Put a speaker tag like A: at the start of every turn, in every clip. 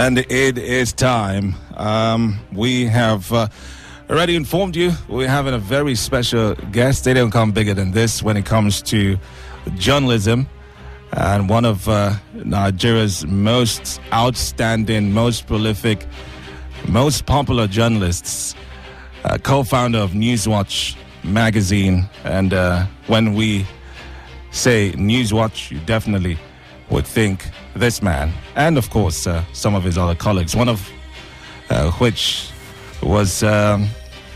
A: And it is time. We have already informed you we're having a very special guest. They don't come bigger than this when it comes to journalism. And one of Nigeria's most outstanding, most prolific, most popular journalists, co-founder of Newswatch magazine. And when we say Newswatch, you definitely would think this man, and of course some of his other colleagues, one of which was, in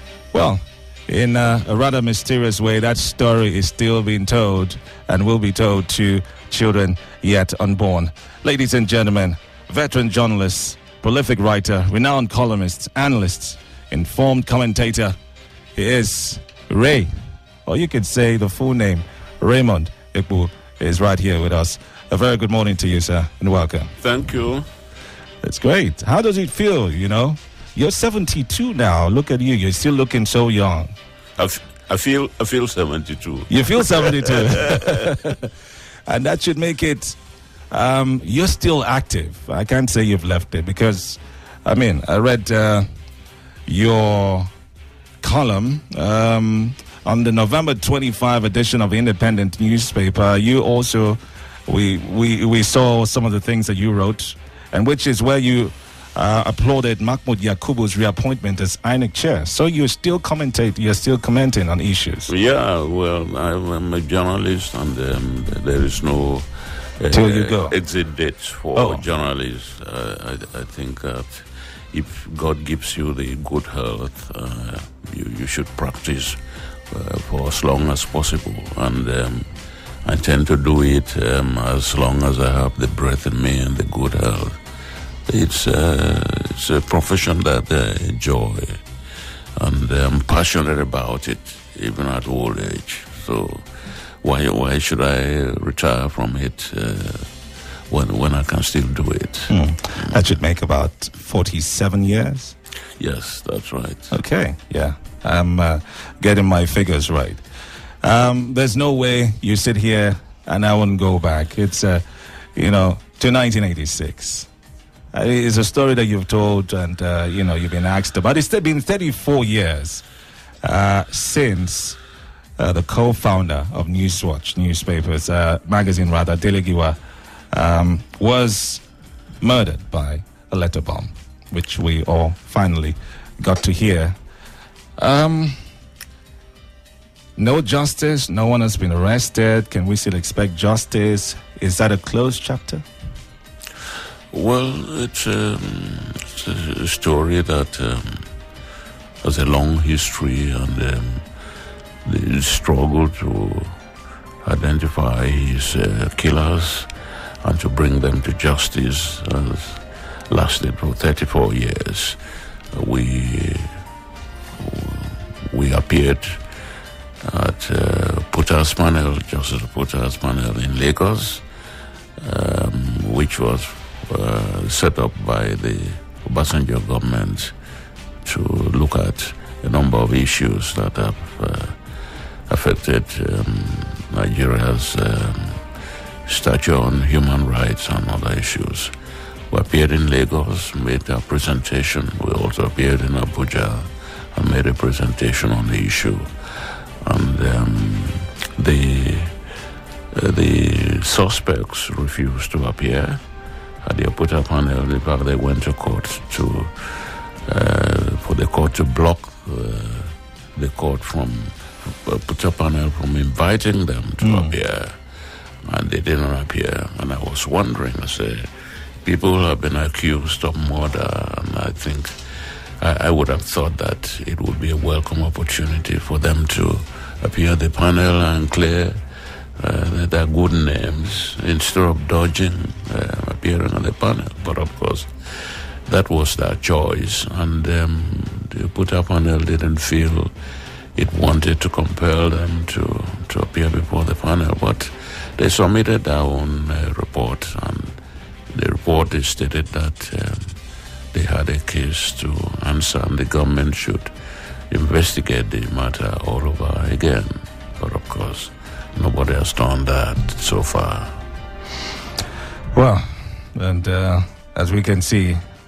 A: a rather mysterious way, that story is still being told and will be told to children yet unborn. Ladies and gentlemen, veteran journalist, prolific writer, renowned columnist, analyst, informed commentator, he is Ray, or you could say the full name, Raymond Ikpu, is right here with us. A very good morning to you, sir, and welcome.
B: Thank you.
A: That's great. How does it feel, You're 72 now. Look at you. You're still looking so young.
B: I feel 72.
A: You feel 72. And that should make it, you're still active. I can't say you've left it because, I read your column on the November 25 edition of the Independent newspaper. You also... We saw some of the things that you wrote, and which is where you applauded Mahmoud Yakubu's reappointment as INEC chair. So you're still commenting on issues.
B: Yeah, well, I'm a journalist, and there is no
A: till you go
B: exit date for journalists. I think that if God gives you the good health, you should practice for as long as possible, and I tend to do it as long as I have the breath in me and the good health. It's a profession that I enjoy, and I'm passionate about it, even at old age. So why should I retire from it when I can still do it?
A: That should make about 47 years?
B: Yes, that's right.
A: Okay, yeah. I'm getting my figures right. There's no way you sit here and I wouldn't go back. It's, to 1986. It's a story that you've told and, you've been asked about. It's been 34 years since the co-founder of Newswatch magazine, Dele Giwa, was murdered by a letter bomb, which we all finally got to hear. No justice, no one has been arrested. Can we still expect justice? Is that a closed chapter?
B: Well, it's a story that has a long history, and the struggle to identify his killers and to bring them to justice has lasted for 34 years. We appeared at Justice Putta's panel in Lagos, which was set up by the Obasanjo government to look at a number of issues that have affected Nigeria's stature on human rights and other issues. We appeared in Lagos, made a presentation. We also appeared in Abuja and made a presentation on the issue. And the suspects refused to appear at the Oputta panel. In fact, they went to court for the court to block the court from Oputta panel from inviting them to appear, and they didn't appear. And I was wondering, I said, people have been accused of murder, and I think I would have thought that it would be a welcome opportunity for them to appear at the panel and clear their good names instead of dodging appearing on the panel. But of course, that was their choice, and the Oputta panel didn't feel it wanted to compel them to appear before the panel. But they submitted their own report, and the report stated that they had a case to answer, and the government should investigate the matter all over again. But of course, nobody has done that so far.
A: Well, and as we can see,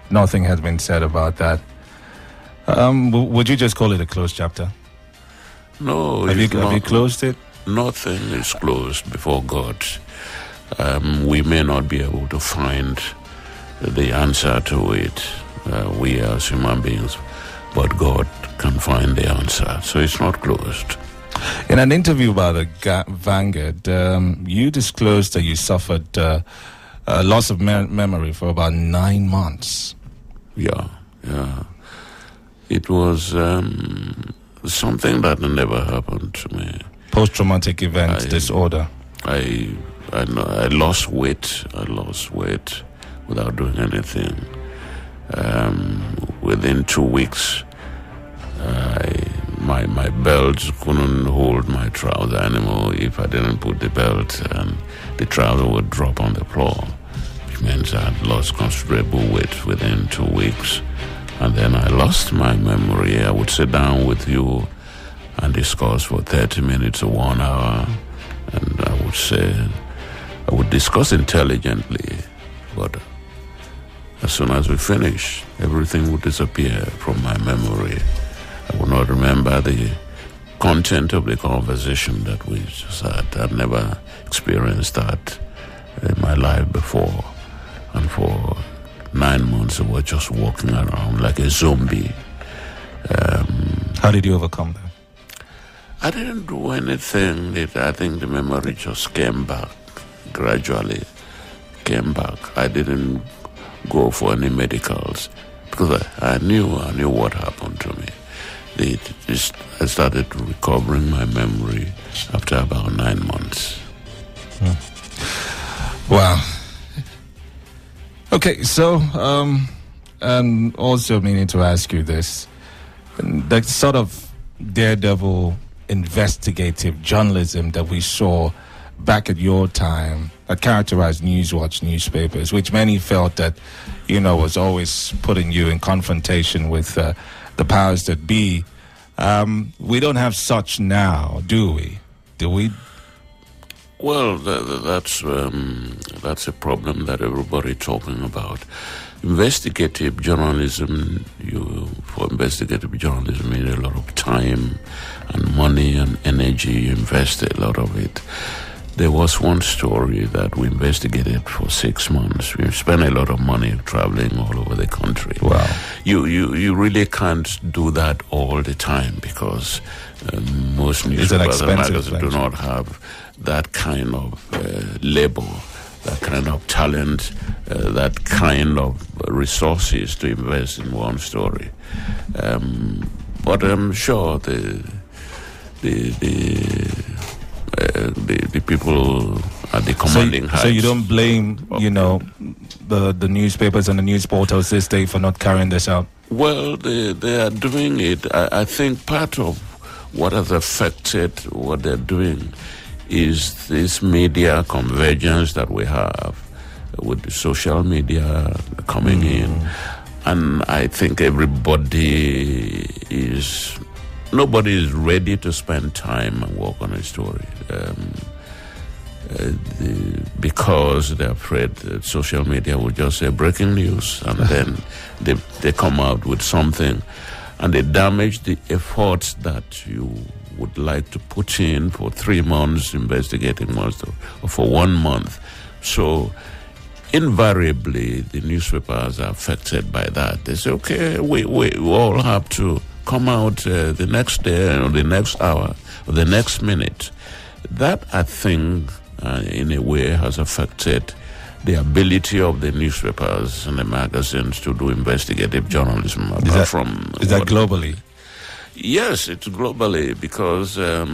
A: Nothing has been said about that. Would you just call it a closed chapter?
B: No,
A: have you closed it?
B: Nothing is closed before God. We may not be able to find the answer to it, we as human beings, but God can find the answer. So it's not closed.
A: In an interview by the Vanguard, you disclosed that you suffered a loss of memory for about 9 months.
B: Yeah. It was something that never happened to me.
A: Post-traumatic event disorder.
B: I lost weight. I lost weight without doing anything. Within 2 weeks, my belt couldn't hold my trouser anymore. If I didn't put the belt, and the trouser would drop on the floor, which means I had lost considerable weight within 2 weeks. And then I lost my memory. I would sit down with you and discuss for 30 minutes or 1 hour, and I would discuss intelligently, but as soon as we finish, everything would disappear from my memory. I would not remember the content of the conversation that we just had. I'd never experienced that in my life before. And for 9 months, I was just walking around like a zombie.
A: How did you overcome that?
B: I didn't do anything. I think the memory just came back, gradually came back. I didn't go for any medicals because I knew what happened to me. I started recovering my memory after about 9 months.
A: Wow. Okay, so and also meaning to ask you this, the sort of daredevil investigative journalism that we saw back at your time that characterized Newswatch newspapers, which many felt that, was always putting you in confrontation with the powers that be. We don't have such now, do we? Do we?
B: Well, that's a problem that everybody talking about. Investigative journalism, for investigative journalism, you need a lot of time and money and energy. You invest a lot of it. There was one story that we investigated for 6 months. We spent a lot of money traveling all over the country.
A: Wow.
B: You really can't do that all the time because most newspapers and magazines do not have that kind of labor, that kind of talent, that kind of resources to invest in one story. But I'm sure the people at the commanding heights.
A: So you don't blame, the newspapers and the news portals this day for not carrying this out?
B: Well, they are doing it. I think part of what has affected what they're doing is this media convergence that we have with the social media coming in. And I think nobody is ready to spend time and work on a story because they're afraid that social media will just say breaking news, and then they come out with something and they damage the efforts that you would like to put in for 3 months investigating one story, or for 1 month. So invariably the newspapers are affected by that. They say, okay, we all have to come out the next day or the next hour or the next minute. That, I think, in a way has affected the ability of the newspapers and the magazines to do investigative journalism.
A: Is that globally?
B: Yes, it's globally because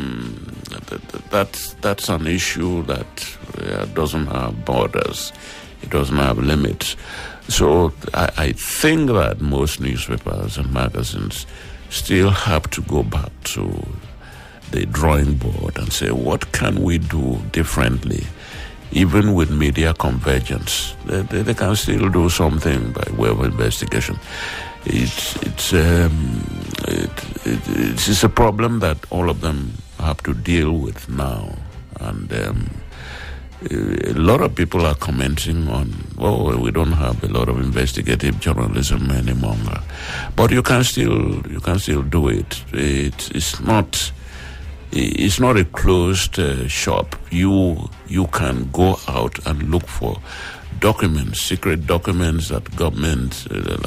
B: that's an issue that doesn't have borders. It doesn't have limits. So I think that most newspapers and magazines still have to go back to the drawing board and say, what can we do differently? Even with media convergence, they can still do something by way of investigation. It's a problem that all of them have to deal with now, and a lot of people are commenting on, oh, we don't have a lot of investigative journalism any longer, but you can still do it. It's not a closed shop. You can go out and look for documents, secret documents that government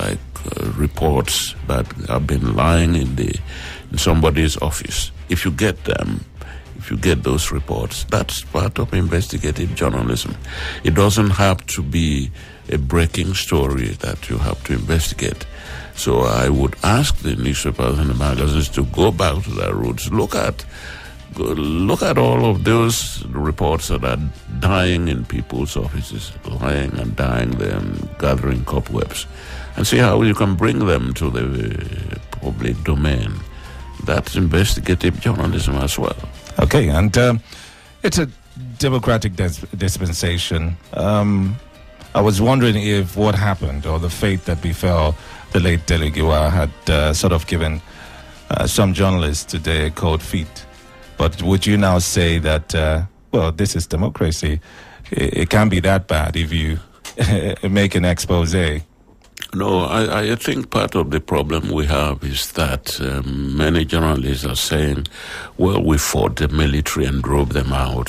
B: reports that have been lying in somebody's office. If you get them, if you get those reports, that's part of investigative journalism. It doesn't have to be a breaking story that you have to investigate. So I would ask the newspapers and the magazines to go back to their roots. Look at all of those reports that are dying in people's offices, lying and dying there and gathering cobwebs, and see how you can bring them to the public domain. That's investigative journalism as well.
A: Okay, and it's a democratic dispensation. I was wondering if what happened or the fate that befell the late Dele Giwa had sort of given some journalists today cold feet. But would you now say that, well, this is democracy? It can't be that bad if you make an expose.
B: No, I think part of the problem we have is that many journalists are saying, well, we fought the military and drove them out.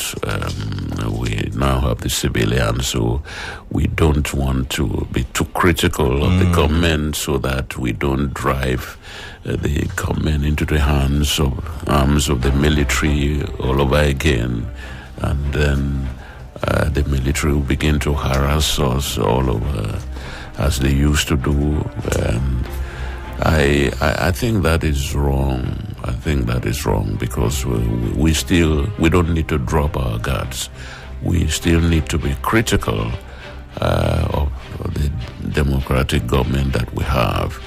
B: We now have the civilians, so we don't want to be too critical of the government so that we don't drive the government into the arms of the military all over again. And then the military will begin to harass us all over, as they used to do, and I think that is wrong. I think that is wrong because we don't need to drop our guards. We still need to be critical of the democratic government that we have.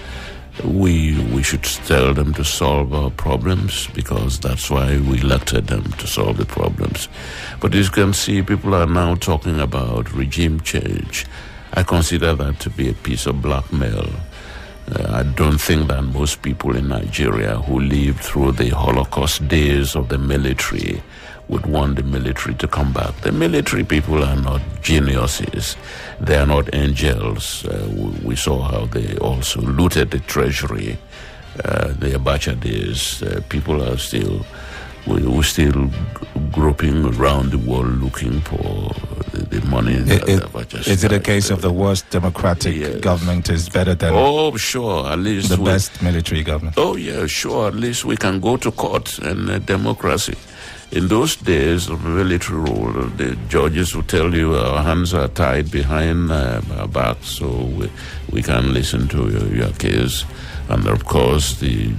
B: We should tell them to solve our problems because that's why we elected them, to solve the problems. But as you can see, people are now talking about regime change. I consider that to be a piece of blackmail. I don't think that most people in Nigeria who lived through the Holocaust days of the military would want the military to come back. The military people are not geniuses. They are not angels. We saw how they also looted the treasury. The Abacha days, people are still... We're still groping around the world looking for the money.
A: Is it a case of the worst democratic government is better than
B: sure, at least
A: the best military government?
B: Oh, yeah, sure. At least we can go to court and democracy. In those days of military rule, the judges would tell you our hands are tied behind our backs, so we can listen to your case. And of course, the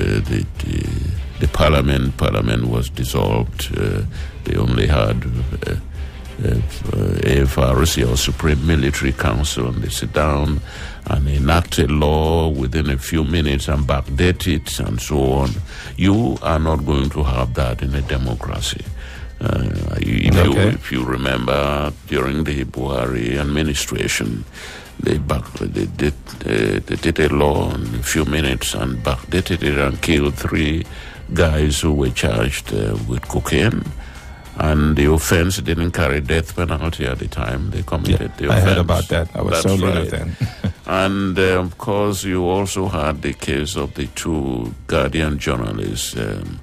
B: parliament was dissolved. They only had AFRC or Supreme Military Council, and they sit down and enact a law within a few minutes and backdate it and so on. You are not going to have that in a democracy. If you remember, during the Buhari administration, they did a law in a few minutes and backdated it and killed 3 guys who were charged with cocaine. And the offense didn't carry death penalty at the time they committed the offense.
A: I heard about that. I was so little then.
B: And of course, you also had the case of the 2 Guardian journalists,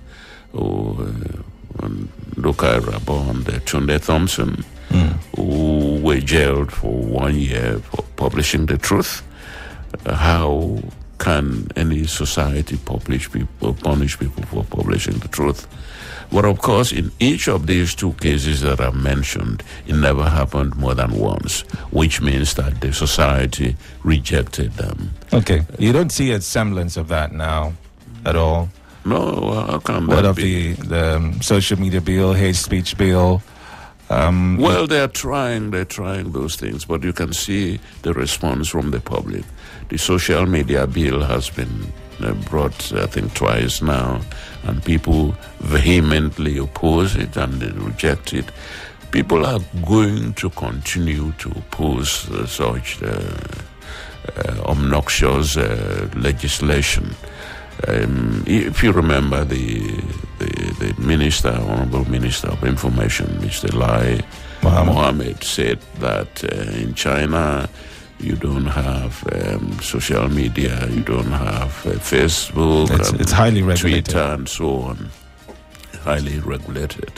B: Lukai Rabo and Tunde Thompson, who were jailed for 1 year for publishing the truth. How can any society punish people for publishing the truth? But of course, in each of these 2 cases that I mentioned, it never happened more than once, which means that the society rejected them.
A: Okay. You don't see a semblance of that now at all?
B: No, how come
A: what
B: that
A: of the social media bill, hate speech bill?
B: Well, they're trying those things, but you can see the response from the public. The social media bill has been brought, I think, twice now, and people vehemently oppose it and they reject it. People are going to continue to oppose such obnoxious legislation. If you remember the minister, Honorable Minister of Information, Mr. Lai Mohammed said that in China, you don't have social media, you don't have Facebook,
A: it's highly regulated.
B: Twitter, and so on. Highly regulated.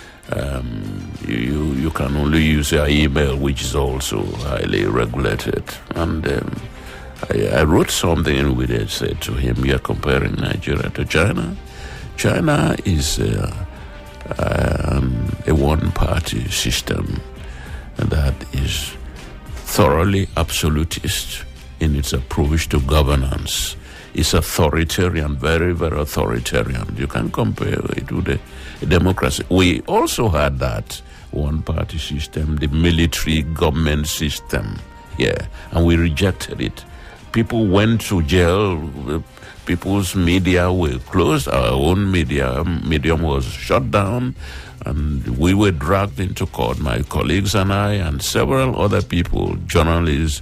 B: You can only use your email, which is also highly regulated. And I wrote something in which I said to him, "You're comparing Nigeria to China. China is a one-party system that is thoroughly absolutist in its approach to governance. It's authoritarian, very, very authoritarian. You can compare it to the democracy. We also had that one-party system, the military government system, and we rejected it. People went to jail. People's media were closed. Our own medium was shut down, and we were dragged into court, my colleagues and I, and several other people, journalists,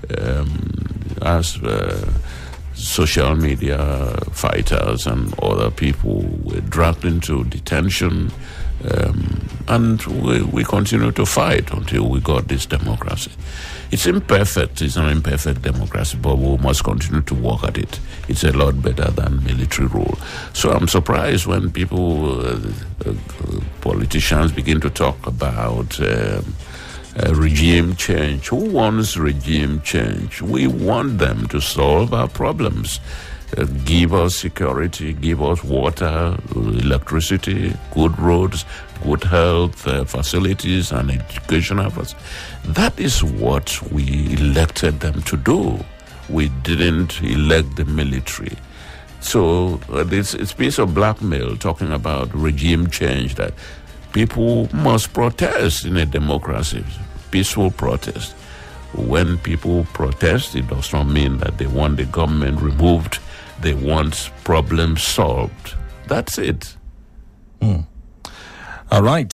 B: as social media fighters and other people were dragged into detention, and we continue to fight until we got this democracy. It's imperfect, it's an imperfect democracy, but we must continue to work at it. It's a lot better than military rule. So I'm surprised when people, politicians begin to talk about regime change. Who wants regime change? We want them to solve our problems. Give us security, give us water, electricity, good roads, good health facilities, and educational facilities. That is what we elected them to do. We didn't elect the military. So it's a piece of blackmail talking about regime change, that people must protest in a democracy, peaceful protest. When people protest, it does not mean that they want the government removed. They want problems solved. That's it.
A: All right.